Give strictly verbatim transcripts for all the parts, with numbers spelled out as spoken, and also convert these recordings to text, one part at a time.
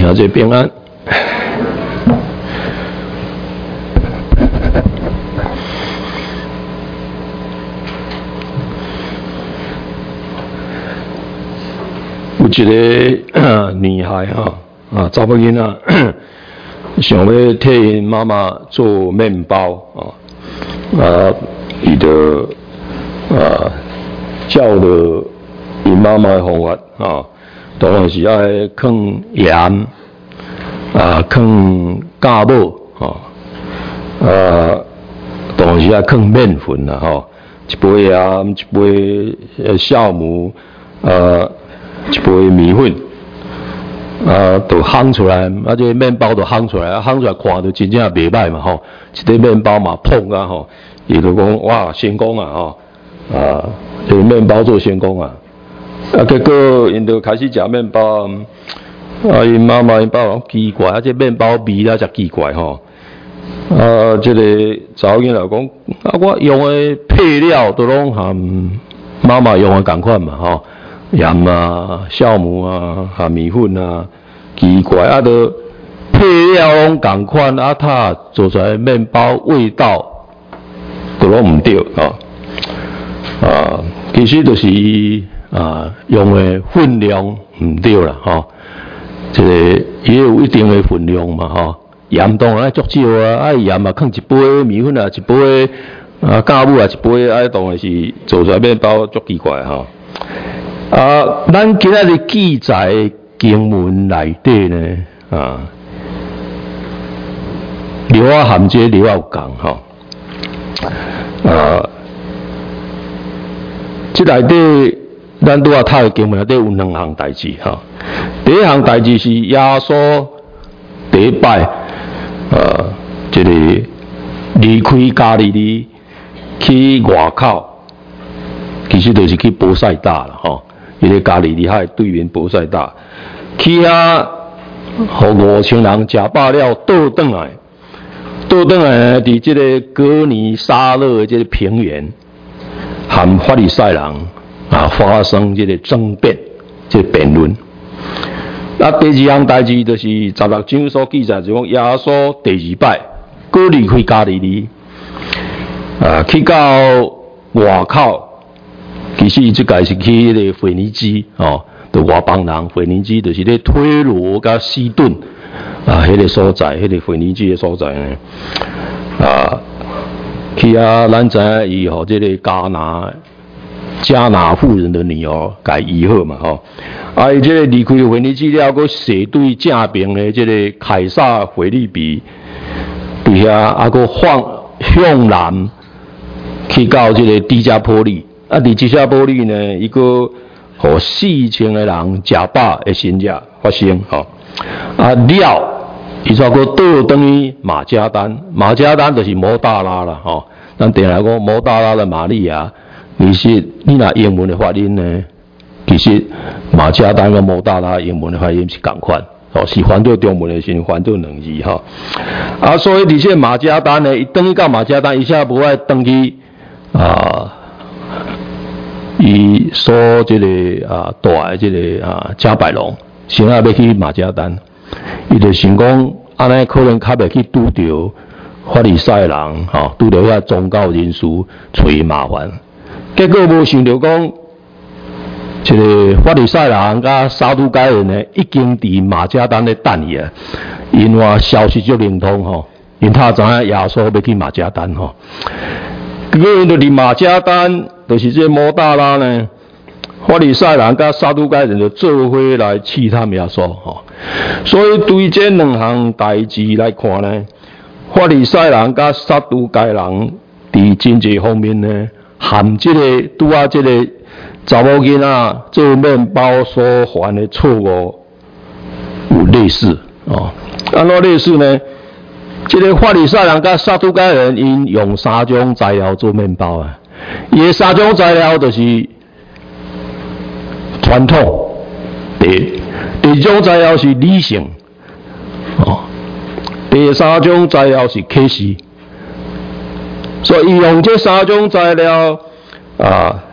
兄姐平安。有一个女孩哈啊，查某囡仔想要替因妈妈做面包啊，啊，伊就啊照着因妈妈的方法啊，当然是爱放盐啊，放酵母啊，啊，当然是爱放面粉啦吼，一杯盐，一杯酵母，啊。一杯米粉，啊，都烘出来，啊，这个面包都烘出来，啊，烘出来看就真正袂歹嘛吼，一个面包嘛碰啊吼，伊就讲哇成功啊吼，啊，这个面包做成功啊，啊，结果因就开始食面包，啊，因妈妈因爸爸奇怪，啊，这面包味啦才奇怪吼，啊，这个查某囡仔讲，啊，我用的配料都拢和妈妈用的同款嘛吼。盐啊、酵母啊、哈米粉啊，奇怪啊，都配料拢同款，啊，它做出来面包味道都拢唔对啊。啊，其实就是啊用的分量唔对啦，吼、啊。这个也有一定的分量嘛，吼、啊。盐当然爱足少啊，爱盐嘛，放一杯米粉啊，一杯啊酵母啊，一杯，啊，当然是做出来面包足奇怪吼。啊，咱今仔日记载经文内底呢，啊，刘啊含这刘啊有讲吼，啊，这内底咱拄啊读的经文内底有两项代志哈。第一项代志是耶稣第一摆，啊，这个离开加利利去外口，其实就是去波塞大了吼。伊个加利利海对面波塞大，去遐，互五千人食饱了，倒转来，倒转来伫即个哥尼撒勒的即个平原，和法利赛人啊发生即个争辩，即、这个辩论。那第二项代志就是十六章所记载，就讲耶稣第二摆，搁离开加利利，啊，去到外口。其实即个是去迄个腓尼基哦，就外邦人腓尼基，就是咧推罗甲西顿啊，迄、那个所在，迄、那个腓尼基的所在呢啊，去啊，咱知影伊吼，即个迦拿迦拿妇人的女儿，甲医好嘛吼，啊，伊即个离开腓尼基了，佮斜对正边的即个凯撒腓立比，对遐啊，佮放向南去到即个底加波利。啊！伫这下玻璃呢，一个互四千个人食饱的新日发生吼。啊了，伊再个倒转去马加丹，马加丹就是摩大拉啦吼。咱定来讲摩大拉的玛利亚，其实你若英文的发音呢，其实马加丹跟摩大拉英文的发音是同款，哦，是翻做中文的是翻做两字吼。啊，所以伫这马加丹呢，伊转去到马加丹，伊下无爱转去啊。伊所这个啊大的这个啊加百隆，先啊要去马加丹，伊就想讲，安尼可能较袂去拄着法利赛人，吼、哦，拄着遐宗教人士找伊麻烦。结果无想到讲，这个法利赛人甲撒都该人呢，已经伫马加丹咧等伊啊，因为消息就灵通吼，因他知影耶稣要去马加丹吼。结果因就伫马加丹，就是这摩大拉呢，法利赛人甲撒都该人就做伙来试探耶稣吼。所以对这两项代志来看呢，法利赛人甲撒都该人伫经济方面呢，含这个拄啊这个查某囡仔做面包所犯的错误有类似哦。安怎类似呢？这个法利赛人甲撒都该人因用三种材料做面包啊，伊的三种材料就是传统，第第二种材料是理性，哦，第三种材料是科学，所以用这三种材料啊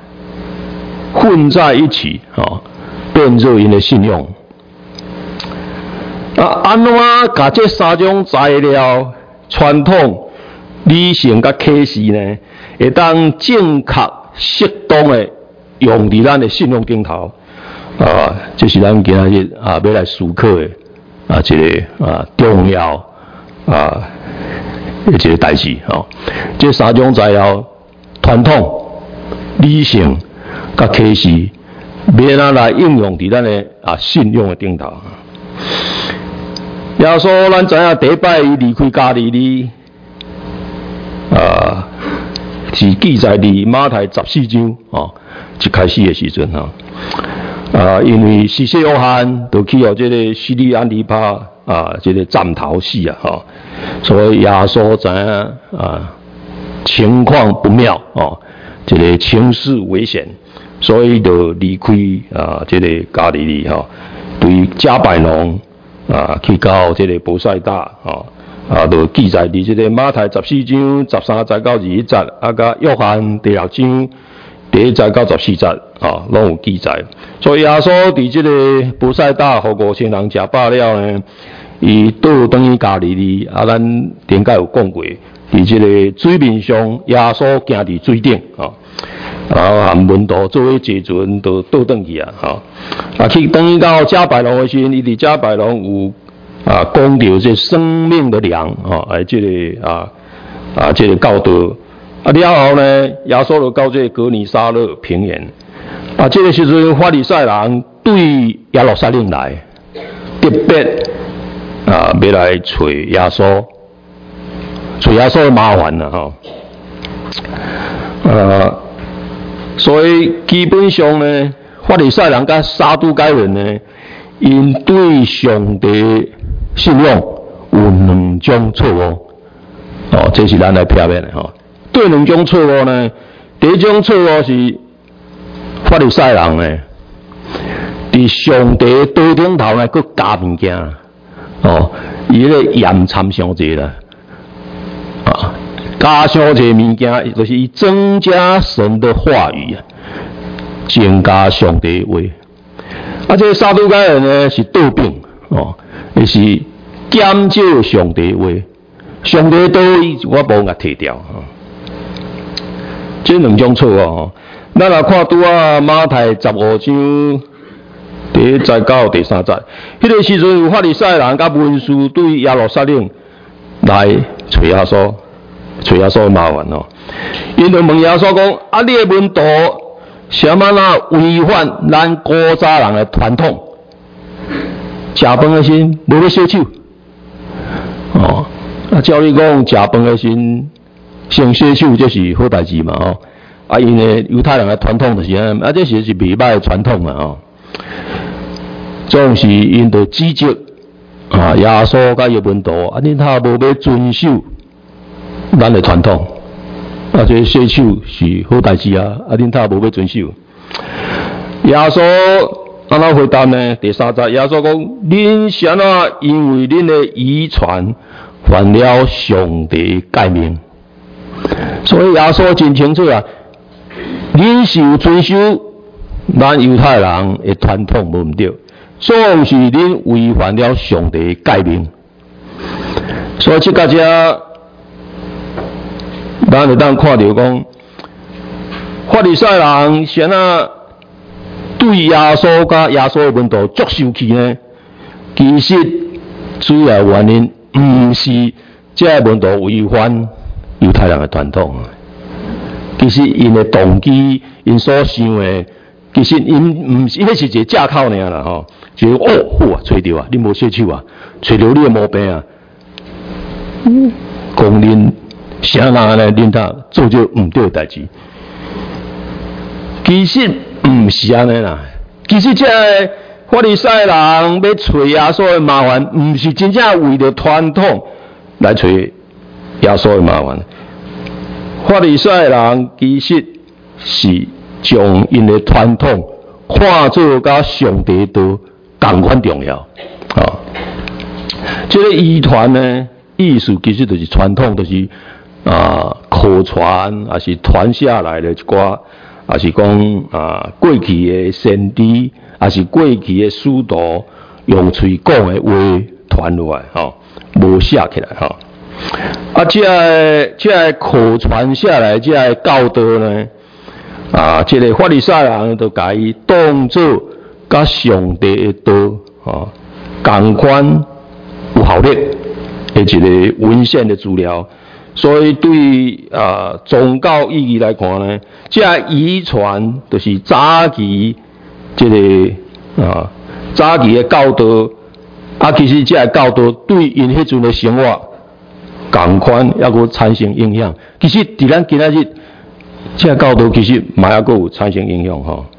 混在一起，哦，变做因的信用。 啊，安怎把这三种材料、传统、理性甲启示呢，会当正确、适当的用伫咱的信用顶头啊，这是咱今日啊要来思考的啊一个啊重要啊一个代志哦。这三种材料、传统、理性甲启示，要哪来应用伫咱的啊信用的顶头。耶稣，咱知影第一摆伊离开加利利，啊，是记载伫马太十四章哦，一开始的时阵哈，啊，因为施洗约翰就去互这个西利安提帕啊，这个站头死啊哈，所以耶稣知影啊情况不妙哦，这个情势危险，所以就离开啊这个加利利哈，对加百农。啊，去到这个伯赛大，吼、哦，啊，就记载伫这个马太十四章十三节到二十节，啊，甲约翰第六章第一节到十四节，啊，拢有记载。所以耶稣伫这个伯赛大，互五千人食饱了呢，伊倒转去加利利，啊，咱顶解有讲过，伫这个水面上，耶稣行伫水顶，啊。然后含门徒做伙坐船，就倒转去啊！吼，啊去等于到加百农的时阵，伊伫加百农有啊讲到这生命的粮啊，哎，这个啊啊这个教导啊了后呢，耶稣就到这个哥尼撒勒平原啊，这个时阵法利赛人对耶路撒冷来，特别啊要来找耶稣，找耶稣的麻烦了吼，呃。所以基本上呢，法利赛人甲撒都该人呢，因对上帝信仰有两种错误。哦，这是咱来片面的吼。对两种错误呢，第一种错误是法利赛人呢，伫上帝道顶头呢，佮加物件，哦，伊咧盐掺伤济啦，啊。加上这物件，就是以增加神的话语啊，增加上帝的话。啊，这撒都该人呢是倒病哦，也是减少上帝的话。上帝道义我无甲摕掉啊。这两种错哦，咱来看拄啊马太十五章第一节到第三节，迄、那个时阵有法利赛人甲文士对耶路撒冷来找耶稣。找耶稣麻烦哦，因就问耶稣讲：啊，你的门徒什么那违反咱古早人的传统？食饭的时无要洗手，哦，啊，照你讲食饭的时先洗手，这是好代志嘛哦。啊，因为犹太人的传统就是安，啊，这是是袂歹的传统嘛哦。总是因着指责啊，耶稣甲伊门徒，啊，恁他无要遵守。咱的传统，啊，这洗手是好代志啊，啊，恁他无要遵守。耶稣安怎回答呢？第三节，耶稣讲：恁是安怎因为恁的遗传犯了上帝诫命？所以耶稣真清楚啊，恁是有遵守咱犹太人的传统无毋对，总是恁违反了上帝诫命。所以这个只。咱就当看到讲，法利赛人先啊对耶稣甲耶稣的门徒足生气呢。其实主要原因毋是这门徒违反犹太人的传统，其实因的动机，因所想的，其实因毋是，迄是一个借口尔啦吼，就是哦好啊，找到啊，你无洗手啊，找到你的毛病啊，嗯，讲恁。啥人安尼恁他做着毋对的代志？其实毋是安尼啦。其实这法利赛人要找耶稣的麻烦，毋是真正为着传统来找耶稣的麻烦。法利赛人其实是将因的传统看作甲上帝道同款重要。啊、哦，这个遗传呢，意思其实就是传统，就是。啊，口传还是传下来的一寡，还是讲啊过去的先知，还是过去的师徒用嘴讲的话， 传落来，吼、哦，无写起来，吼、哦。啊，这个这个口传下来，这个教导呢，啊，这个法利赛人就甲伊当作甲上帝的道，啊，同款有效力的一个文献的资料。所以对啊宗教意义来看呢，这个遗传就是早期这个啊早期的教导，啊，其实这个教导对因迄阵的生活。同款也阁产生影响。其实伫咱今仔日，这个教导其实嘛也阁有产生影响吼。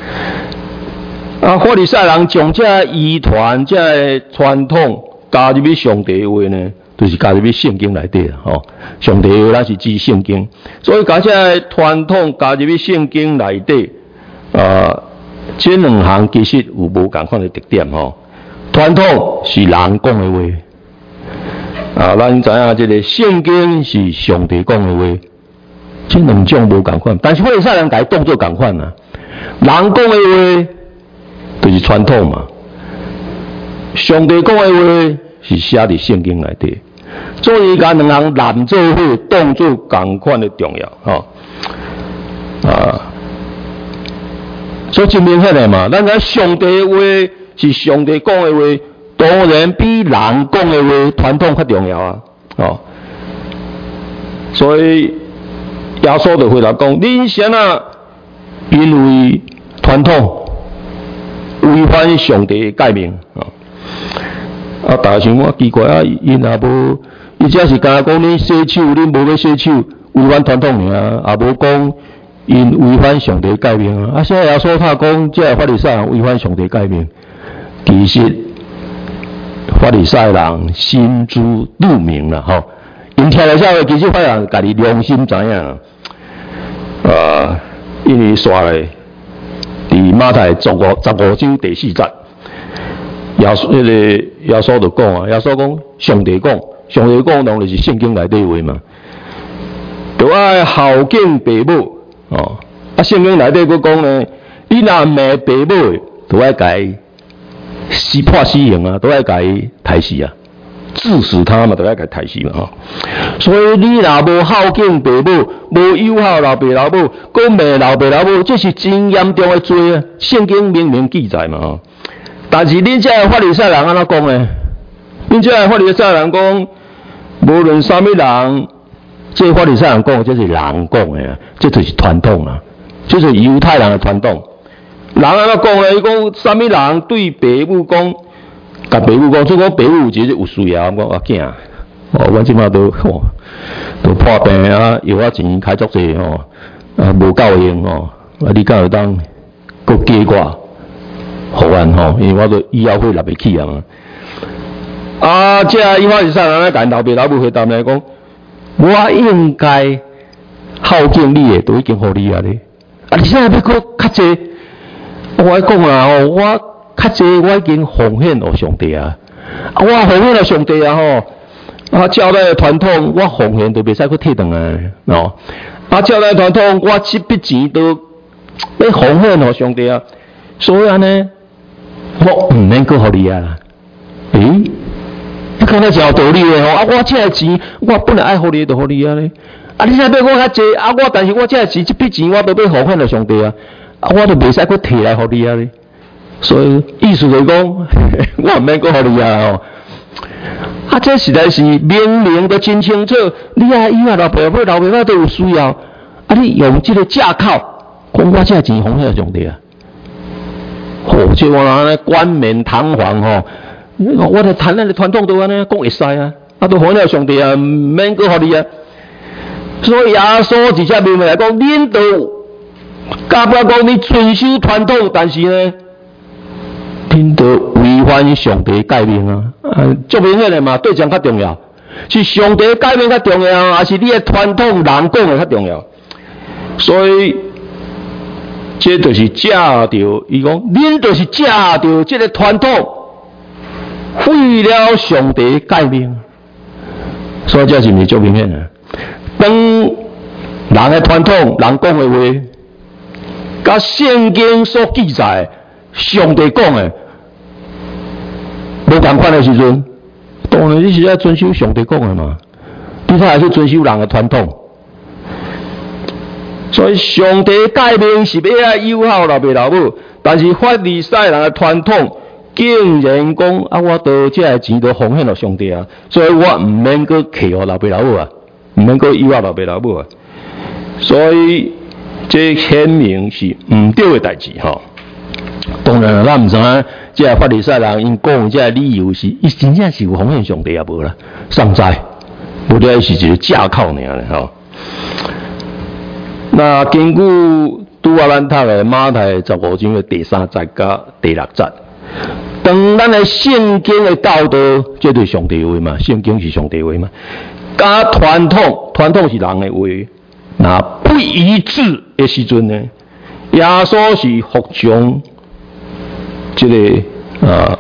啊，法利赛人将这个遗传、这个传统加入去上帝的话呢，就是加入去圣经内底啦吼。上帝的话咱是指圣经，所以把这个传统加入去圣经内底，啊，这两项其实有无共款的特点吼。传统是人讲的话。啊，咱知影这个圣经是上帝讲的话，这两种无共款，但是法利赛人甲伊当作共款啊。人讲的话就是传统嘛，上帝讲的话是写伫圣经内底，所以甲两项揽做伙当作共款的重要，吼、哦、啊，所以真明显的嘛，咱讲上帝的话是上帝讲的话。当然比人讲的话传统较重要啊，哦，所以耶稣就回答讲：恁先啊，因为传统违反上帝的诫命啊，啊，大家想我奇怪啊，因也无，伊只是敢讲恁洗手，恁无要洗手，违反传统尔，也无讲因违反上帝的诫命啊。啊，现在耶稣他讲，这法利赛人违反上帝的诫命，其实。法利赛人心知肚明啦，吼！因听了之后，其实法利赛人家己良心知影，呃，因为刷咧，伫马太十五十五章第四节，耶稣迄个耶稣就讲啊，耶稣讲上帝讲，上帝讲当就是圣经内底话嘛，就爱孝敬父母哦。啊，圣经内底佫讲呢，你若骂父母，就爱改。死判死刑啊，都要甲伊杀死啊，致死他嘛，都要甲伊杀死嘛吼。所以你若无孝敬父母，无友好老爸老母，讲骂老爸老母，这是真严重的罪啊！圣经明明记载嘛吼。但是恁这法利赛人安怎讲呢？恁这法利赛人讲，无论啥物人，这法利赛人讲，这是人讲的啊，这就是传统啊，这是犹太人的传统。人安怎讲咧？伊讲啥物人对爸母讲，甲爸母讲，即讲爸母其实有需要，我讲阿囝，哦，我即马都吼，都破病啊，药啊钱开足济吼，啊无够用吼，啊你敢会当搁加我，互阮吼，因为我都医药费纳袂起啊嘛。啊，即个伊法利赛人咧，甲老爸老母回答来讲，我应该孝敬你诶，都已经互你啊咧，啊你现在要搁较济。我讲啦吼，我较济我已经奉献予上帝啊，啊我奉献予上帝啊吼，啊照咱的传统，我奉献都袂使去退回来哦，啊照咱的传统，我这笔钱都要奉献予上帝啊，所以安尼，我毋免搁互你啊，诶、欸，你看那是有道理的吼，啊我这个钱，我本来爱互你，就互你啊咧，啊你现在要我较济，啊我但是我这个钱，这笔钱我都要奉献予上帝啊。啊，我都袂使去摕来互你啊咧，所以意思就是讲，我毋免搁互你啊吼。啊，这实在是明明的真清楚，你啊以后老爸母老爸母都有需要，啊你用这个架靠，讲我这个钱奉献上帝啊，哦，这我安尼冠冕堂皇吼，我哋谈咱的传统都安尼讲会使啊，啊都奉献上帝啊，毋免搁互你啊。所以耶稣直接明明来讲，恁都。甲不讲你遵守传统，但是呢，恁都违反上帝诫命啊！啊，足明显的嘛，对象较重要，是上帝诫命较重要，还是你的传统人讲的较重要？所以，这就是借着伊讲，恁就是借着这个传统，废了上帝诫命，所以这是毋是足明显的？当人的传统，人讲的话。甲圣经所记载，上帝讲的，无共款的时阵， 当然你是要遵守上帝讲的嘛，你才会去遵守人的传统。所以上帝诫命是要爱友好老爸老母，但是法利赛人的传统竟然讲啊，我都这个钱都奉献给上帝啊，所以我唔免去客互老爸老母啊，唔免去友好老爸老母啊。所以这显明是唔对的代志吼。当然啦，咱唔知影这个法利赛人因讲这个理由是，伊真正是有奉献上帝啊无啦，上知，无得是一个架靠尔咧吼。那根据拄啊咱读的马太十五章的第三节甲第六节，当咱的圣经的教导，这就是上帝话嘛，圣经是上帝话嘛。甲传统，传统是人的话，那不一致的时阵呢，耶稣是服从这个呃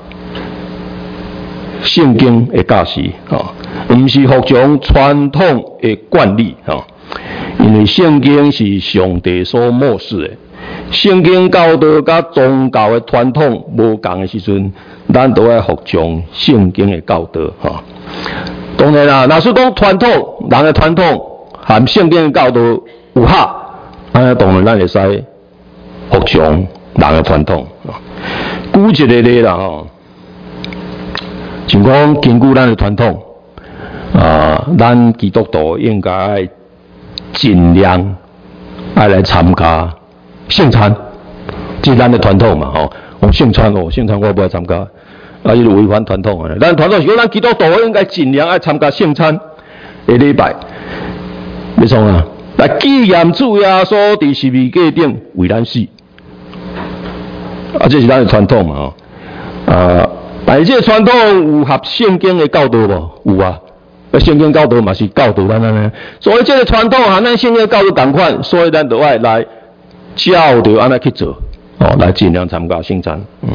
圣经的教示啊，唔是服从传统的惯例啊。因为圣经是上帝所漠视的，圣经教导甲宗教的传统无共的时阵，咱都要服从圣经的教导哈。当然啦，若是讲传统，人的传统和圣经的教导有合，安尼当然咱会使服从人的传统。举一个例啦吼，像讲根据咱的传统，啊，咱基督徒应该尽量爱来参加圣餐，这是咱的传统嘛吼。我圣餐哦，圣餐我不爱参加，啊，伊就违反传统啊。咱传统是讲咱基督徒应该尽量爱参加圣餐的礼拜，没错啊。来纪念主耶稣伫十字架顶为咱死，啊，这是咱的传统嘛吼。啊，但是这个传统有合圣经的教导无？有啊。圣经教导嘛是教导咱安尼，所以这个传统和咱圣经教导同款，所以咱就要来照着安尼去做，哦，来尽量参加圣餐。嗯。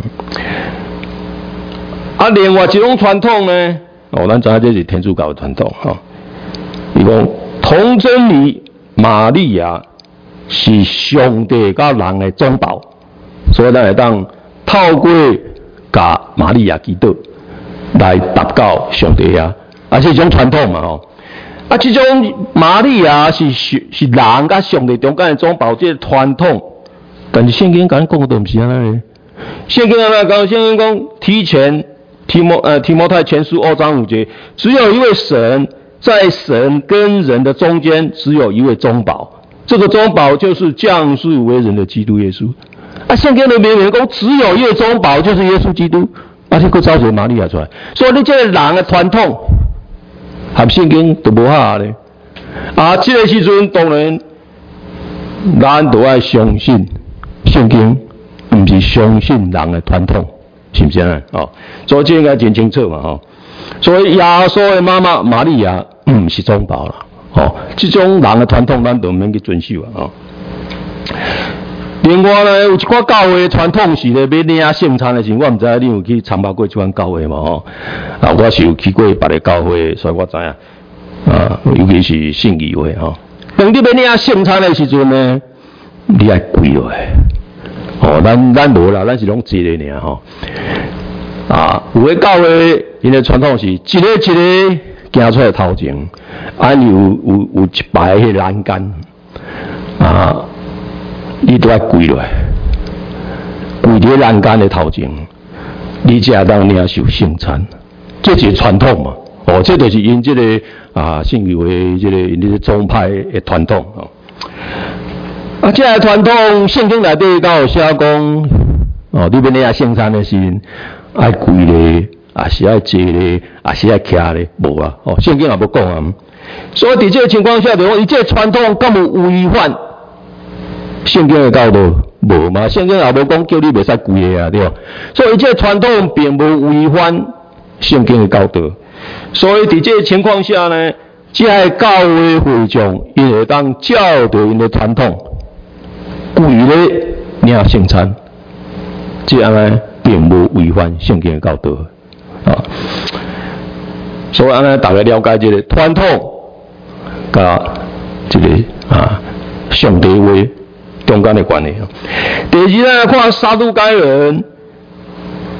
啊，另外一种传统呢，哦，咱知影这是天主教的传统，哈、哦。伊讲童贞女玛利亚是上帝甲人的中保，所以咱会当透过甲玛利亚基督来达到上帝啊。啊，是一种传统嘛吼，啊，这种玛利亚是是是人甲上帝中间的总保这个传统，但是圣经讲讲的唔是安尼。圣经安尼讲，圣经讲提前提摩呃提摩太前书二章五节，只有一位神，在神跟人的中间，只有一位中保，这个中保就是降世为人的基督耶稣。啊，圣经的明明讲只有一位中保，就是耶稣基督，啊，这个招一个玛利亚出来，所以你这个人的传统。和圣经都无合咧，啊，这个时阵当然，咱都要相信圣经，唔是相信人的传统，是不是啊？哦，所以这应该真清楚嘛，吼、哦。所以耶稣的妈妈玛利亚唔是中保啦，哦，这种人的传统咱都唔免去遵守啊，哦。另外呢，有一寡教会传统是咧要领圣餐的时候，我唔知你有去参加过这款教会嘛吼？啊，我是有去过别个教会，所以我知影。啊，尤其是信义会吼。当你要领圣餐的时阵呢，你爱跪落来。哦，咱咱无啦，咱是拢坐咧尔吼。啊，有个教会因的传统是一个一个行出来头前，啊有有有一排迄栏杆，啊。你都要跪落来，跪伫栏杆的头前，你才当领受圣餐，这是传统嘛？哦，这就是因这个啊信义会这个因这个宗派的传统哦。啊，这个传统圣经内底都有写讲，哦，你要领圣餐的时候，爱跪咧，啊是爱坐咧，啊是爱徛咧，无啊？哦，圣经也无讲啊。所以伫这个情况下，就讲伊这个传统敢有违反？圣经的教导无嘛？圣经也无讲叫你袂使跪的啊，对吧？所以这传统并无违反圣经的教导。所以伫这情况下呢，这个教会会众因会当照着因的传统跪咧领圣餐，这样呢并无违反圣经的教导啊。所以安尼大家了解这个传统，甲这个啊上帝话。中间的关系。第二呢，看撒都该人，因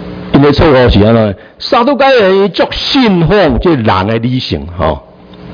个错误是安怎？撒都该人足信奉这人的理性，吼、哦。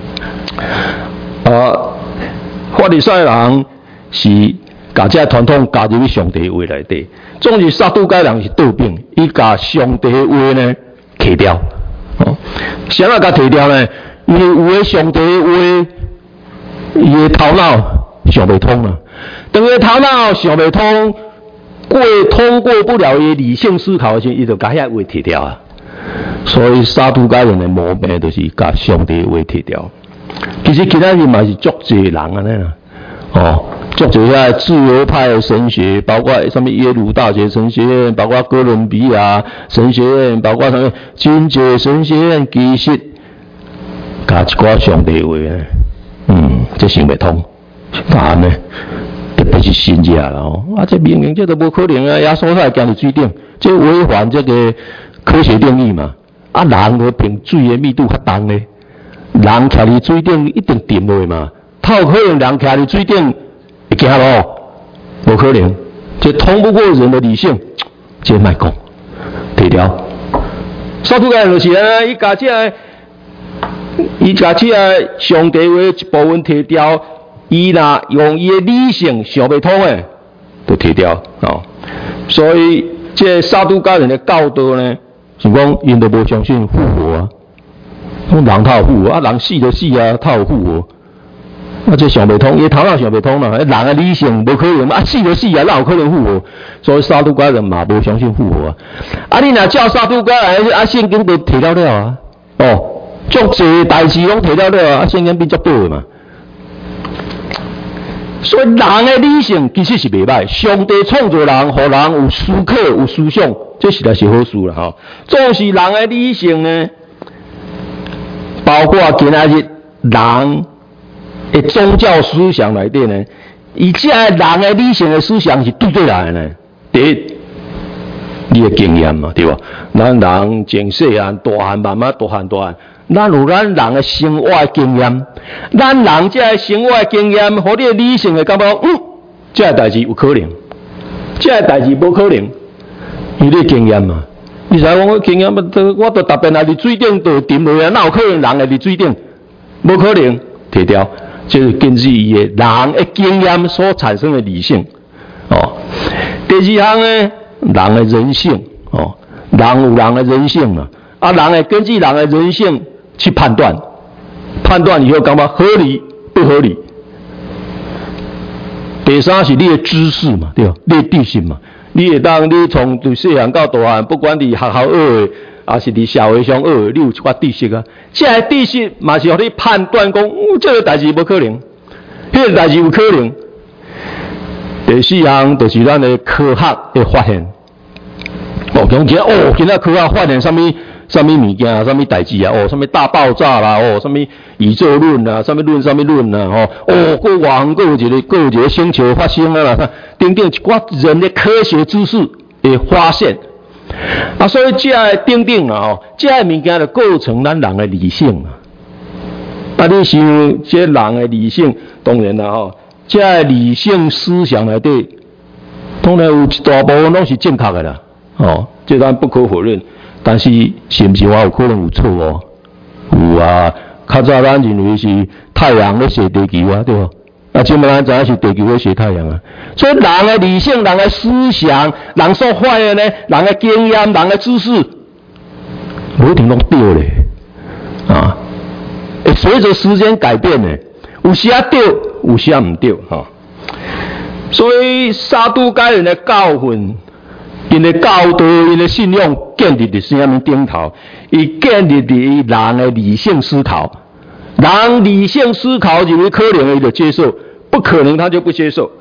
啊，法利赛人是把这传统加入去上帝话内底，总是撒都该人是倒变，伊把上帝话呢摕掉。哦，谁啊甲摕掉呢？因为有的上帝话，伊的头脑想不通啊，等于头脑想不通，过通过不了伊理性思考的时候，伊就把遐话摕掉啊。所以撒都该人的毛病就是把上帝话摕掉。其实其他人嘛是足侪人安尼啦，哦，足侪遐自由派的神学，包括什么耶鲁大学神学院，包括哥伦比亚神学院，包括什么金姐神学院，其实加一寡上帝话呢，嗯，这想不通，干安呢？特别是新者啦哦，啊，这明明这都无可能啊！耶稣才行伫水顶，这违反这个科学定义嘛。啊，人和凭水的密度较重呢。人徛伫水顶一定沉落去嘛，透可能人徛伫水顶会行咯？无可能，这通不过人的理性，这莫讲，摕掉。撒都该人就是啊，伊家这，伊家这上帝话一部分摕掉，伊若用伊的理性想不通诶，就摕掉哦。所以这撒都该人的教导呢，是讲因都无相信复活啊。讲人他有复活啊，人死就死啊，他有复活，啊这想不通，伊头脑想不通啦，人的理性无可能啊，死就死啊，哪有可能复活？所以撒都该人嘛无相信复活啊。啊，你若照撒都该人，啊圣经都提了了啊，哦，足侪代志拢提了了啊，圣经变足多嘛。所以人的理性其实是袂歹，上帝创造人，互人有思考、有思想，这实在是好事啦吼。总是人的理性呢？包括今仔日人的宗教思想内底呢，伊这人的理性的思想是对对来的呢。第一，你的经验嘛，对吧？咱人从细汉大汉慢慢大汉大汉，咱有咱人的生活的经验，咱人这生活的经验，和你的理性的感觉，嗯，这个代志有可能，这个代志无可能，因为你的经验嘛。你知影我经验，我都特别来伫水顶就沉落去，哪有可能人会伫水顶？无可能，摕掉，就是根据伊的人的经验所产生的理性。哦，第二项呢，人的人性，哦，人有人的人性嘛，啊，人会根据人的人性去判断，判断以后感觉合理不合理。第三是你的知识嘛，对吧？你的知识嘛。你会当你从从细汉到大汉，不管伫学校学的，还是伫社会上学的，你有一寡知识啊。这个知识嘛是互你判断讲，哦，这个代志无可能，迄个代志有可能。第四项就是咱的科学的发现。哦，讲起来哦，今仔科学发现什么什么物件啊，什么代志啊，哦，什么大爆炸啦，哦，什么宇宙论啊，什么论什么论啊，哦，哦，过往过有一个过有一个星球发生啊啦，等等一寡人的科学知识的发现啊，所以这个等等啊，哦，这个物件就构成咱人的理性啊。啊，你想这人的理性，当然啦，哦，这个理性思想内底，当然有一大部分拢是正确的啦，哦，这咱不可否认。但是是不是话有可能有错哦？有啊，较早咱认为是太阳咧射地球啊，对不？啊，现在咱知影是地球咧射太阳啊。所以人的理性、人的思想、人所发的呢，人的经验、人的知识，无一定拢对咧，啊，会随着时间改变的，有时啊对，有时啊唔对哈。所以撒都该人的教训。因的教导，因的信仰建立伫什么顶头？伊建立伫人的理性思考。人理性思考认为可能，伊就接受；不可能，他就不接受。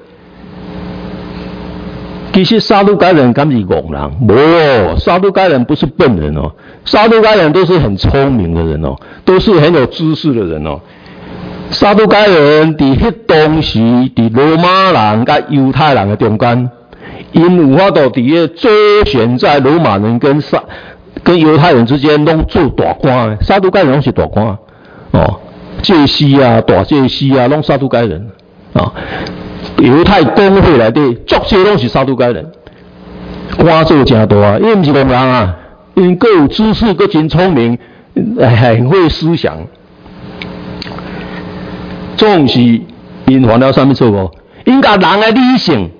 其实撒都该人敢是戆人？无，撒都该人不是笨人哦，撒都该人都是很聪明的人哦，都是很有知识的人哦。撒都该人伫迄当时，伫罗马人甲犹太人的中间。因有法度伫个周旋在罗马人跟撒跟犹太人之间，拢做大官的，撒都该人拢是大官哦，祭司啊、大祭司啊，拢撒都该人啊。犹太公会内底，足些拢是撒都该人，官做真大，因为毋是戆人啊， 因各有知识，各真聪明，很会思想。总是因犯了什么错误？因甲人的理性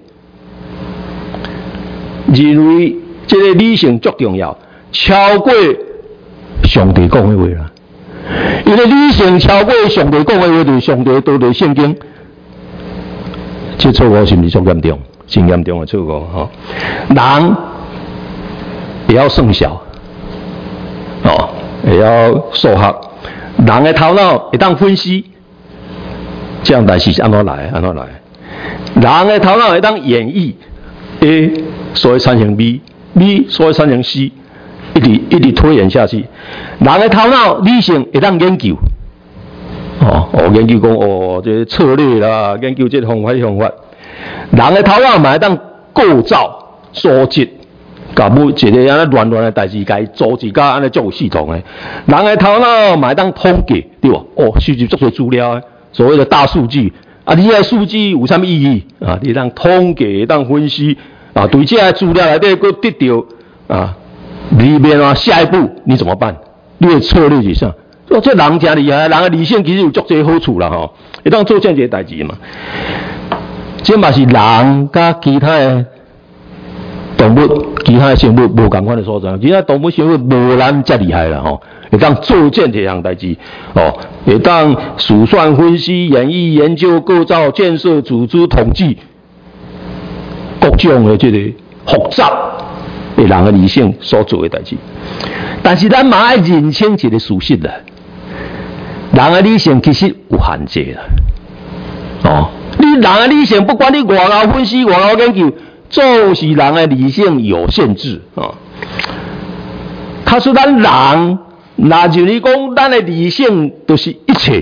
认为这个理性足重要，超过上帝讲的话啦。因为理性超过上帝讲的话，就是上帝都对圣经。这错误是不是足严重？真严重的错误吼！人也要算小，哦，也要数学。人的头脑会当分析，这样代志是安怎来？安怎来？人的头脑会当演绎 A 所以产生 B，B 所以产生 C， 一直一直推演下去。人的头脑理性会当研究，哦，哦研究讲哦，这策略啦，研究这方法方法。人的头脑嘛会当构造、组织，甲每一个安尼乱乱的代志，甲伊组织甲安尼足有系统的。人的头脑嘛会当统计，对吧？哦，收集足多资料的，所谓的大数据。啊，你这数据有啥物意义啊？你当统计，当分析啊，对这些资料内底佫得到啊，里面啊，下一步你怎么办？你的策略是啥？哦，这人真厉害，人的理性其实有足多好处啦吼，会当做这样一个代志嘛。这嘛是人甲其他的动物、其他的生物无共款的所在。其他动物生物无咱遮厉害啦吼，会当做这一项代志哦，会当数算、分析、演绎、研究、构造、建设、组织、统计各种的这个复杂的人的理性所做的代志。但是咱嘛要认清一个事实啦，人的理性其实有限制啦，哦。你人的理性，不管你外头分析、外头研究，总是人的理性有限制啊。他说咱人，那就你讲咱的理性都是一切，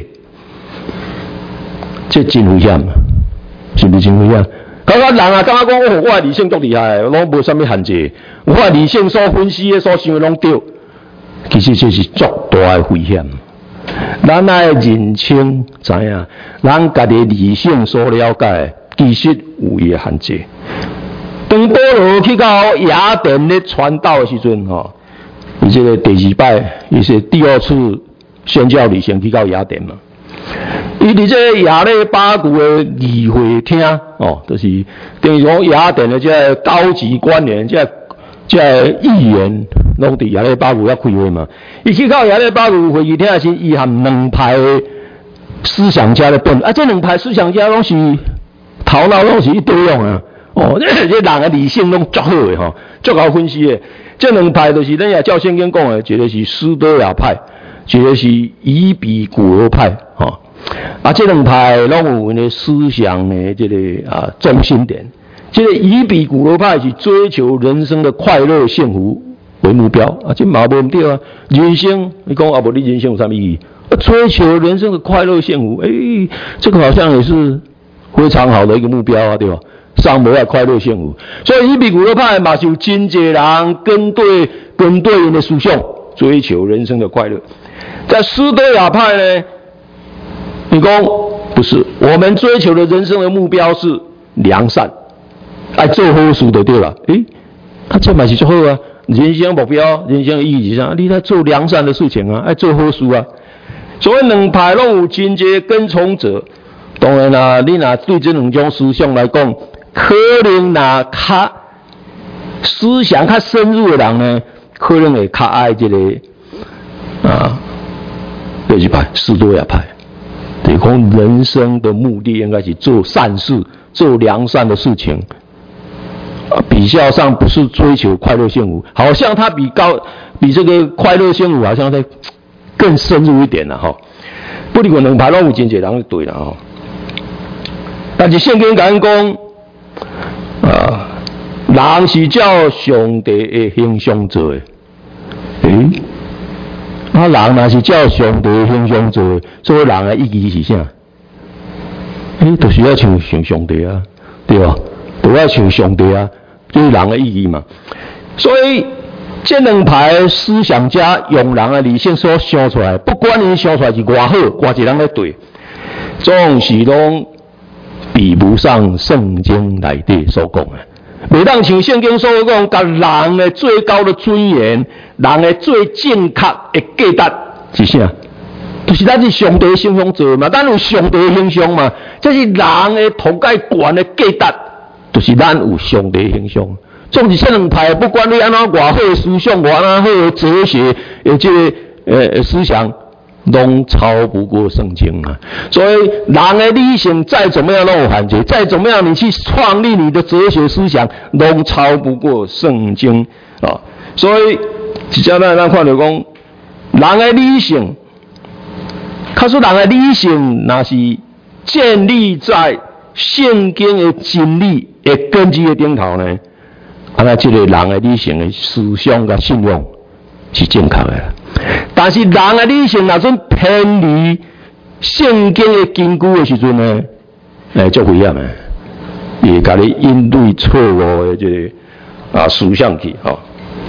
这真危险，是不是真危险？刚刚人啊，刚刚讲哦，我的理性足厉害，拢无啥物限制，我的理性所分析的、所想的拢对，其实这是足大的危险。咱要认清知影，咱家己理性所了解，其实有伊的限制。当保罗去到雅典咧传道的时阵，吼，伊这个第二摆，伊是第二次宣教旅行去到雅典嘛。伊伫这个亚勒巴古的议会厅，哦，就是等于讲雅典的这高级官员，这这议员。拢伫亚勒巴古遐开会嘛，伊去到亚勒巴古会议厅时，伊含两派的思想家咧本，啊，这两派思想家拢是头脑拢是一堆样啊，哦，这人的理性拢足好诶吼，足够分析诶。这两派就是咱也照圣经讲诶，一个是斯多亚派，一个是伊比古罗派，吼、哦，啊，这两派拢有因的思想的这个啊中心点。这个伊比古罗派是追求人生的快乐幸福为目标啊，这嘛无唔对啊！人生，你讲啊，无你人生有啥意义？啊，追求人生的快乐幸福，哎、欸，这个好像也是非常好的一个目标啊，对吧？上无爱快乐幸福，所以伊比古罗派嘛是有真济人跟对跟对应的思想，追求人生的快乐。在斯多亚派呢，你讲不是，我们追求的人生的目标是良善，爱做好事就对了。诶、欸，啊，这嘛是最好啊！人生目标、人生的意义是啥？你在做良善的事情啊，爱做好事啊。所以两派拢有真济跟从者。当然啦，你若对这两种思想来讲，可能若较思想较深入的人呢，可能会较爱这个啊，第二派斯多亚派。就是讲人生的目的应该是做善事、做良善的事情。啊，比较上不是追求快乐幸福，好像他比高比这个快乐幸福好像在更深入一点了哈。不离过两派拢有真济人对了哈。但是圣经讲讲啊，人是照上帝的形象做的，诶、欸，啊人若是照上帝的形象做的，做人的意义是啥？诶、欸，就是要像像上帝啊，对吧？都要像上帝啊，就是人的意义嘛。所以这两派思想家用人的理性所想出来，不管你想出来是偌好，偌一人咧对，总是拢比不上圣经内底所讲的。袂当像圣经所讲，甲人的最高的尊严、 人的最正确的价值是啥？就是咱是上帝形象做嘛，咱有上帝形象嘛，这是人的头盖悬的价值，就是咱有上帝形象。总是这两派，不管你安怎外好的思想，外安好的哲学，呃，这个呃思想，拢超不过圣经啊。所以人的理性再怎么样都有限制，再怎么样你去创立你的哲学思想，拢超不过圣经啊。所以，一只咱咱看到讲，人的理性，假使人的理性若是建立在圣经的真理的根基的顶头呢？啊，那这个人的理性的思想跟信仰是正确的，但是人的理性若准偏离圣经的根据的时阵呢，哎，足危险的，也甲你引对错误的这个啊思想去吼。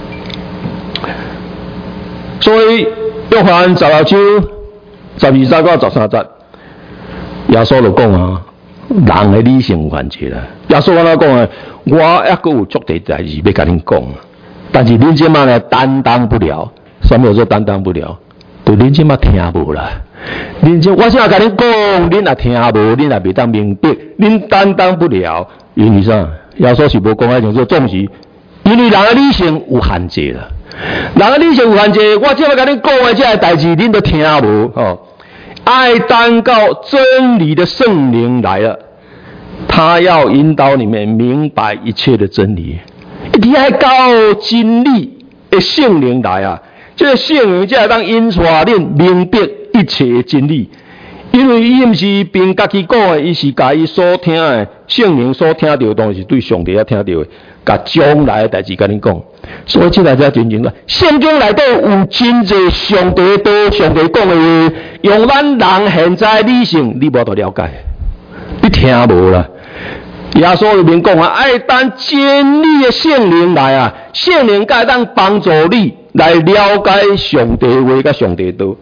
所以约翰十六章十二节到十三节，耶稣就讲啊，人的理性有限制啦。耶稣安怎讲啊？我还阁有足多代志要甲恁讲，但是恁即马呢担当不了。什么叫做担当不了？就恁即马听无啦。恁即我现在甲恁讲，恁也听无，恁也袂当明白，恁担当不了。因为啥？耶稣是无讲迄种做重视，因为人的理性有限制啦。人的理性有限制，我即马甲恁讲的这个代志，恁都听无哦。爱单告真理的圣灵来了。他要引导你们明白一切的真理，一定要到真理的圣灵来啊！这个圣灵才会当引出恁明白一切的真理，因为伊毋是凭家己讲的，伊是甲伊所听的圣灵所听到的东西，对上帝也听到的，甲将来的代志甲你讲。所以这代才真正啦，圣经内底有真侪上帝道、上帝讲的话，用咱人现在理性，你无得了解。你听无啦？耶稣里面讲啊，爱当真理的圣灵来啊，圣灵该当帮助你来了解上帝话甲上帝道。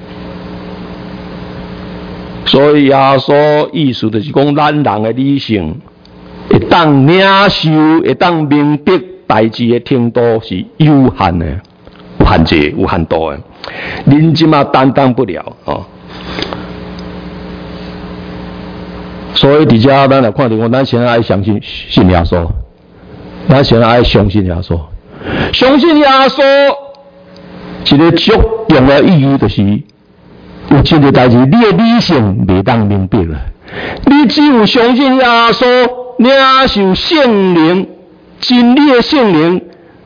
所以耶稣意思就是讲，咱人的理性会当领受、会当明白代志的程度是有限的、有限制、有限度的，恁即马担当不了哦。所以，伫遮咱来看到讲，咱先爱相信信耶稣，咱先爱相信耶稣。相信耶稣，一个足重要意义就是，有一个代志，你的理性袂当明白啦。你只有相信耶稣，领受圣灵、真理的圣灵，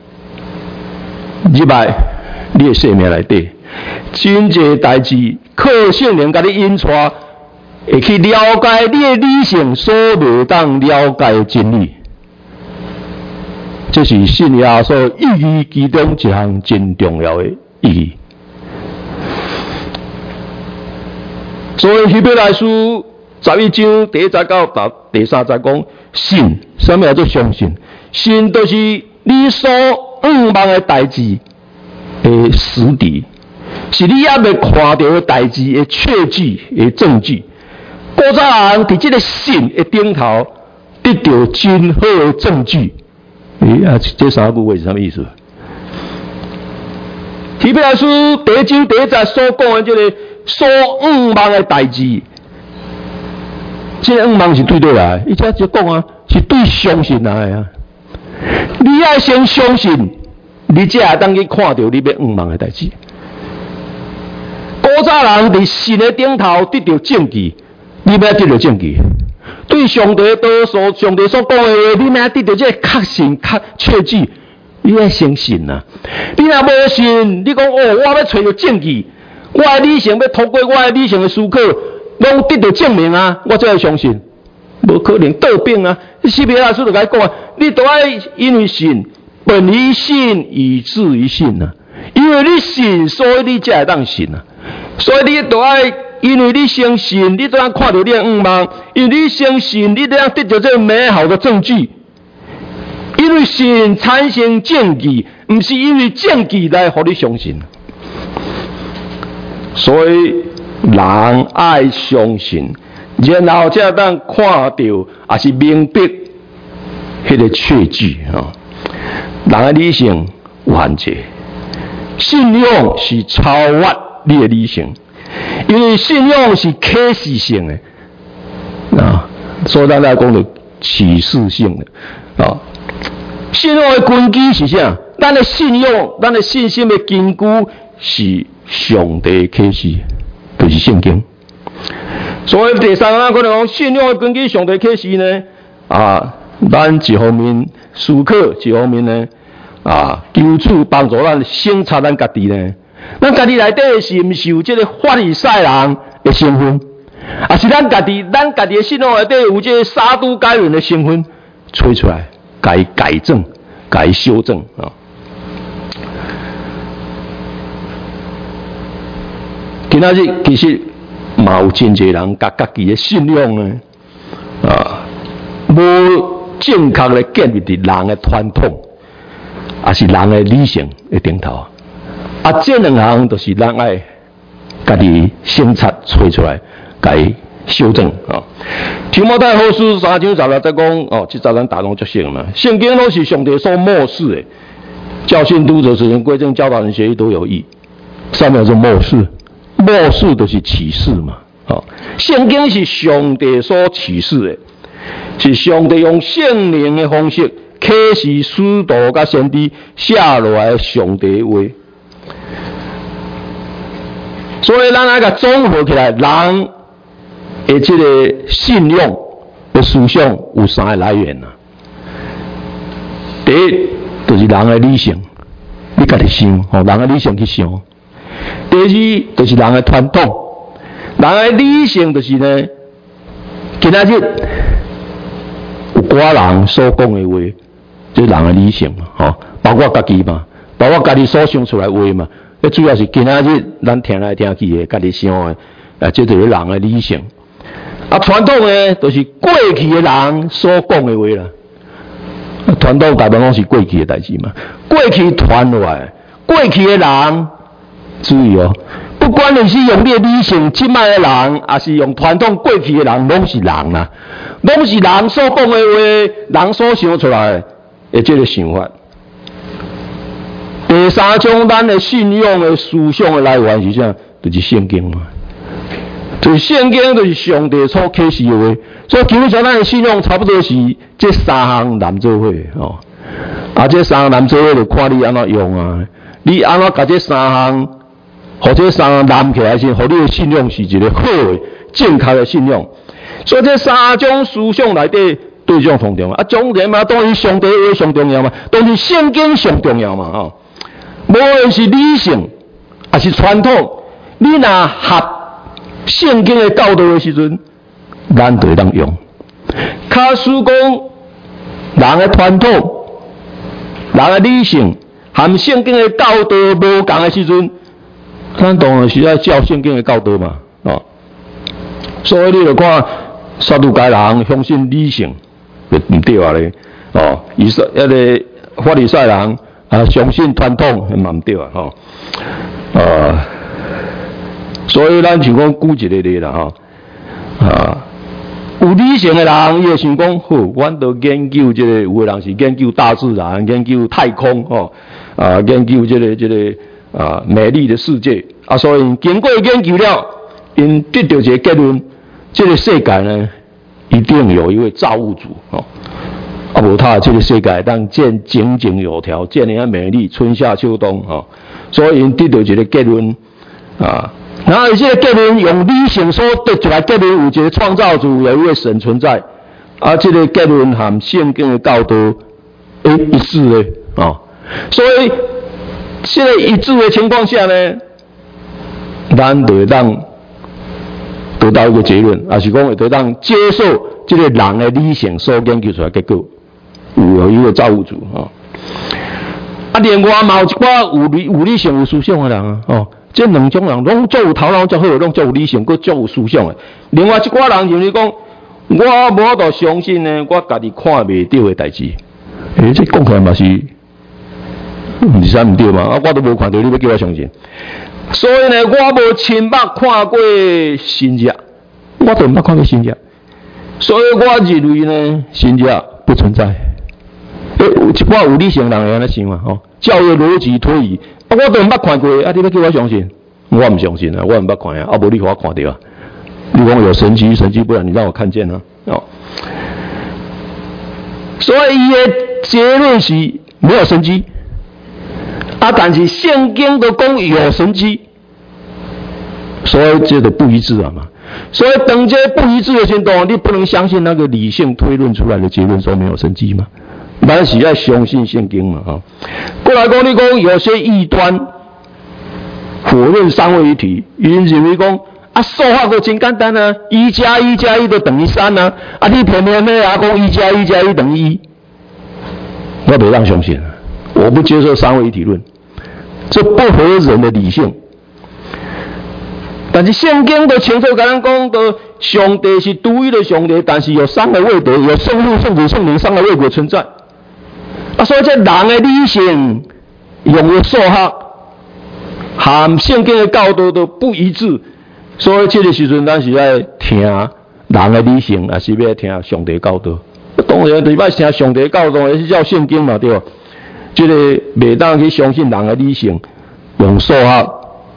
入来你的生命内底，真侪代志靠圣灵甲你引出。会去了解你的理性所袂当了解的真理，这是信耶稣意义其中一项真重要的意义。所以希伯来书十一章第一节到第三节讲，信什么叫做相信？信就是你所仰望的代志的实底，是你还未看到的代志的确据的证据。古早人伫这个信的顶头得到真好的证据。诶啊，这三句话是什么意思？希伯来书第一章第一节所讲的这个所仰望的代志，这个仰望是对对来，伊这就讲啊，是对相信来啊。你要先相信，你才会当去看到你要仰望的代志。古早人伫信的顶头得到证据。你要得到证据，对上帝道所上帝所讲的话，你要得到这个确信、确确据，你要相信啊！你若无信，你讲哦，我要找到证据，我的理性要透过我的理性的思考，拢得到证明啊，我才会相信。无可能倒变啊！希伯来书就甲讲啊，你都要因为信，本于信以至于信啊，因为你信，所以你才会当信啊，所以你都要。因为你相信，你才能看到你的愿望；因为你相信，你才能得到这个美好的证据。因为信产生证据，不是因为证据来让你相信。所以人爱相信，然后才能看到，也是明白迄个确据啊。人的理性有限制， 信用是超越你的理性，因为信用是启示性的啊，所以咱来讲到启示性的啊。信用的根基是啥？咱的信用，咱的信心的根基是上帝的启示，就是圣经。所以第三个可能讲信用的根基上帝启示呢，啊，咱一方面思考，一方面呢，啊，求主帮助咱省察咱家己呢。咱家己内底是毋是有这个法利赛人的身份，啊是咱家己，咱家己的信用内底有这个撒都该人的身份，吹出来，该改正，该修正啊。今仔日其实嘛有真侪人甲家己的信用呢，啊，无正确的建立伫人的传统，也是人的理性的顶头。啊，这两项都是咱爱家己省察找出来，该修正啊。提摩太后书三章十六节讲哦，这十咱大众足熟嘛。圣经都是上帝所漠视的，教训、督责、使人归正、教导人学义都有益。上面是漠视，漠视就是启示嘛。哦，圣经是上帝所启示的，是上帝用圣灵的方式启示使徒甲先知写落来的上帝的话。所以咱爱甲综合起来，人的这个信用的思想有三个来源啊。第一，就是人的理性，你家己想，吼，人的理性去想。第二，就是人的传统，人的理性就是呢，今仔日有寡人所讲的话，就是人的理性嘛，吼，包括家己嘛，包括家己所想出来的话嘛。主要是今仔日咱听来听去的，家己想的，啊，这就是人的理性。啊，传统呢，就是过去的人所讲的话啦。啊，传统大部分拢是过去的代志嘛，过去传落来，过去的人，注意哦，不管你是用你的理性，即卖的人，还是用传统过去的人，拢是人啦，拢是人所讲的话，人所想出来的这个想法。第三种咱的信用的思想的来源是啥？就是圣经嘛。就是圣经，就是上帝所启示的话。所以基本上咱的信用差不多是这三项连做伙哦。啊，这三项连做伙就看你安怎用啊。你安怎把这三项，或者三项连起来是，互你的信用是一个好的、正确的信用。所以这三种思想内底对象同重要啊。重点嘛，当然上帝的话上重要嘛，当然圣经上重要嘛，哦。无论是理性还是传统，你若合圣经的教导的时阵，咱就会当用。假使讲人的传统、人的理性和圣经的教导无同的时阵，咱当然是要照圣经的教导嘛，哦。所以你就看撒都该人相信理性，就唔对啊咧，哦，以色那个法利赛人。啊，相信传统嘛唔对啊，吼，呃，所以咱就讲举一个例啦，吼，啊，有理性的人，伊会想讲，好，阮都研究这个，有的人是研究大自然，研究太空，吼，啊，研究这个这个啊美丽的世界，啊，所以经过研究了，因得到一个结论，这个世界呢，一定有一位造物主，吼。啊，无他这个世界当见井井有条，见人家美丽，春夏秋冬啊、哦，所以因得到一个结论啊。然后这个结论用理性所得出来结论，有一个创造主，有一位神存在。啊，这个结论和圣经的教导诶一致的啊、哦，所以这个一致的情况下呢，咱就会当得到一个结论，也是讲会得当接受这个人的理性所研究出来的结果。有一个造物主啊，啊，另外嘛有一寡有理有理性有思想的人啊，哦，这两种人拢足有头脑足好，拢足有理性，佫足有思想的。另外一寡人就是讲，我无法度相信呢，我家己看袂到的代志。诶，这讲起来嘛是，毋是啥毋对嘛？啊，我都无看到，你要叫我相信。所以呢，我无亲目看过神迹，我都毋捌看过神迹，所以我认为呢，神迹不存在。诶，有一寡有理性人会安尼想嘛，吼、哦。 教育逻辑推移，啊，我都毋捌看过，啊，你要叫我相信？我唔相信啊，我唔捌看啊，啊，无你给我看到啊。你讲有神迹，神迹，不然你让我看见啊。哦，所以伊的结论是没有神迹，啊，但是圣经都讲有神迹，所以这个不一致啊嘛。所以等这不一致的行动，你不能相信那个理性推论出来的结论说没有神迹嘛，但是要相信圣经嘛啊。过来讲，你讲有些异端否认三位一体，因认为讲啊，数学都真简单啊，一加一加一就等于三啊，啊，你偏偏咩啊讲一加一加一等于一，我不让相信，我不接受三位一体论，这不合人的理性。但是圣经都清楚跟咱讲，到上帝是独一的上帝，但是有三个位格，有圣父、圣子、圣灵三个位格存在。啊，所以这人的理性用的数学和圣经的教导都不一致，所以这个时阵咱是要听人的理性，还是要听上帝教导？当然，你要听上帝教导，也是叫圣经嘛，对吧？这个袂当去相信人的理性，用数学。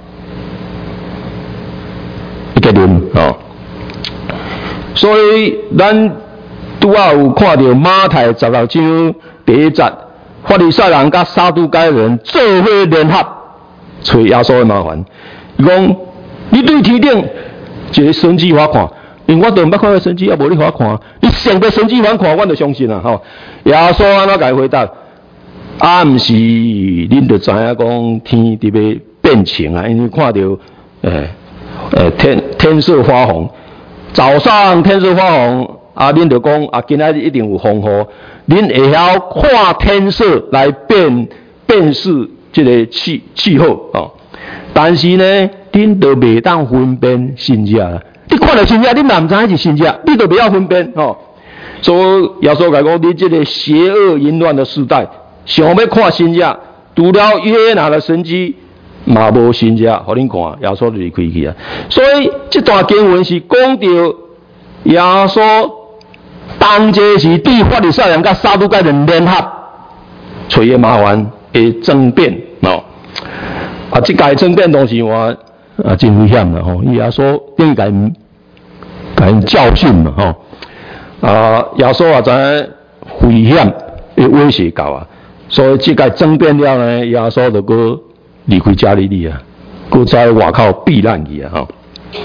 结论哦，所以咱拄啊有看到马太十六章第一节，法利赛人甲撒都该人做伙联合找耶稣的麻烦。伊讲你对天顶一个神迹我看，因为我都毋捌看到神迹，也无你互我看，你上个神迹我看，我就相信啦吼。耶稣安怎甲伊回答？啊，毋是恁就知影讲天伫要变晴啊，因为看到诶。呃，天天色发红，早上天色发红，啊，恁就讲啊，今仔日一定有风雨，恁会晓看天色来辨辨识这个气气候哦。但是呢，恁就袂当分辨真假啦。你看到真假，你嘛毋知影是真假，你就袂晓分辨哦。所以耶稣讲讲，你这个邪恶淫乱的时代，想要看真假，除了约拿的神迹。嘛无真假，互恁看，耶稣就离开去啊。所以这段经文是讲到耶稣当这是对法利赛人甲撒都该人联合，找个麻烦的争辩哦。啊，这个争辩东西我啊真危险啦吼，耶稣应该该教训嘛吼。啊，耶稣也知危险的威胁到啊，所以这个争辩了呢，耶稣就个。离开加利利啊，佮在外口避难去啊！吼，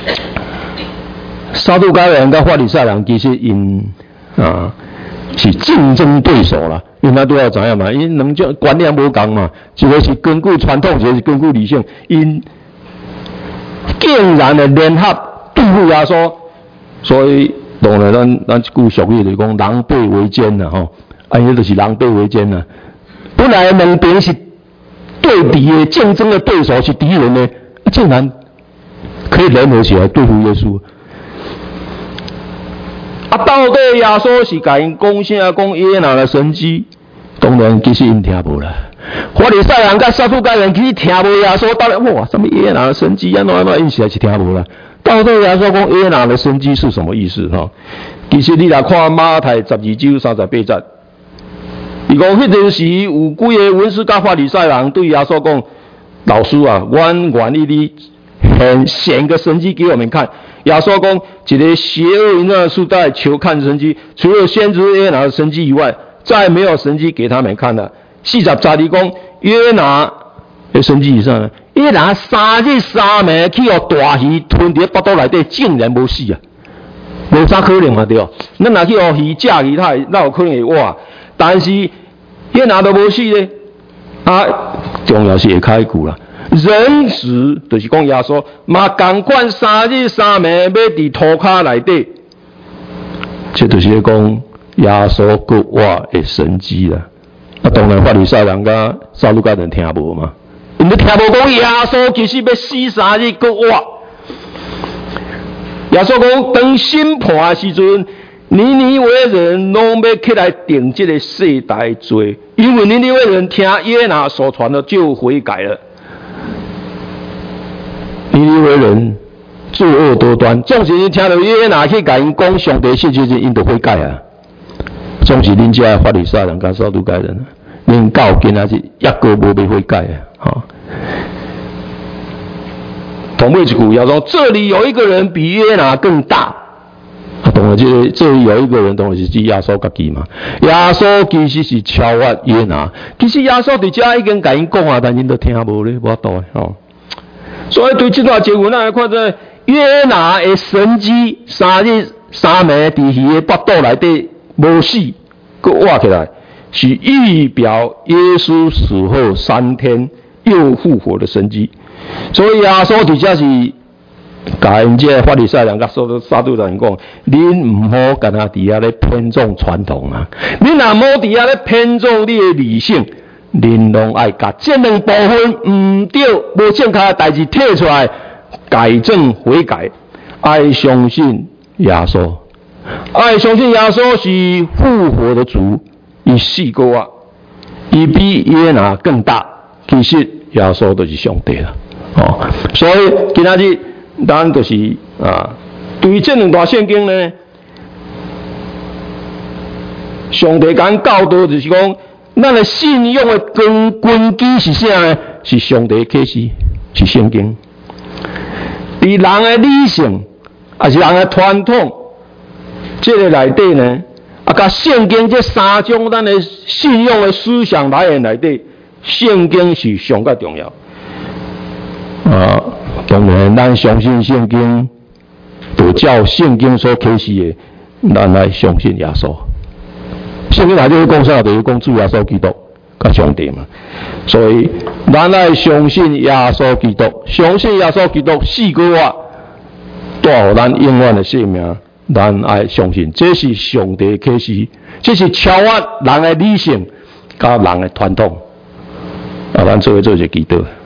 撒都该人甲法利赛人其实因啊是竞争对手啦，因咱都要知影嘛，因两种观念无共嘛，一个是根据传统，一个是根据理性，因竟然的联合对付耶稣，所以当然咱咱一句俗语就是讲狼狈为奸啦吼，啊，伊就是狼狈为奸啦，本来两边是。对比的竞争的对手是敌人呢，竟然可以联合起来对付耶稣。啊，到底耶稣是甲因讲啥？讲约拿的神迹，当然其实因听无啦。法利赛人甲撒都该人其实听无耶稣，到底哇，什么约拿的神迹安怎安怎，因实在是听无啦。到底耶稣讲约拿的神迹是什么意思？哈，其实你来看马太十二章三十八节。伊讲迄阵时有几个文士甲法利赛人对耶稣讲：“老师啊，阮愿意你显显个神迹给我们看。”耶稣讲：“一个邪恶淫乱的时代，求看神迹，除了先知约拿的神迹以外，再没有神迹给他们看了。”四十节里讲约拿的神迹以上呢，约拿三日三暝去互大鱼吞伫腹肚内底，竟然无死啊！无啥可能啊对哦，咱若去互鱼食鱼，它哪有可能会活？但是约拿都无死咧，啊，重要是会开句啦。人子就是讲耶稣，嘛同款三日三暝要伫涂骹内底，这就是咧讲耶稣个活的神迹啦。啊，当然法利赛人甲撒都该人听无嘛，因为听无讲耶稣其实要死三日个活。耶稣讲当审判的时阵。尼尼微人拢要起来定这个世代罪，因为尼尼微人听约拿所传的就悔改了。尼尼微人作恶多端，总是听到约拿去甲因讲上帝信息，因就悔改啊。总是恁家法利赛人甲撒都该人， 恁到今仔日抑个无要悔改啊！哈。同尾一句要说，这里有一个人比约拿更大。啊，懂了，这这里有一个人，当然是指耶稣家己嘛。耶稣其实是超越约拿，其实耶稣伫遮已经甲因讲啊，但因都听无咧，无法度诶吼。所以对这段经文咱来看在约拿的神迹，三日三暝伫鱼的腹肚内底无死，佮活起来，是预表耶稣死后三天又复活的神迹。所以耶稣伫遮是。甲因这法利赛人甲所有撒都人讲，恁唔好干那伫遐咧偏重传统啊！恁若冇伫遐咧偏重你的理性，恁拢爱甲这两部分唔对、无正确的代志摕出来改正悔改，爱相信耶稣，爱相信耶稣是复活的主，伊死过啊，伊比约拿更大。其实耶稣就是上帝啦，哦，所以今仔日。咱就是啊，对于这两段圣经呢，上帝讲教导就是讲，咱的信仰的根根基是啥呢？是上帝的启示，是圣经。伫人的理性，还是人的传统，这个内底呢，啊，甲圣经这三种咱的信仰的思想来源内底，圣经是上较重要啊。当然，咱相信圣经，就照圣经所启示的，咱来相信耶稣。圣经内底讲啥？就是讲主耶稣基督，甲上帝嘛。所以，咱来相信耶稣基督，相信耶稣基督死过活，带予咱永远的生命。咱爱相信，这是上帝的启示，这是超越人的理性，甲人的传统。啊，咱做伙做一个祈祷。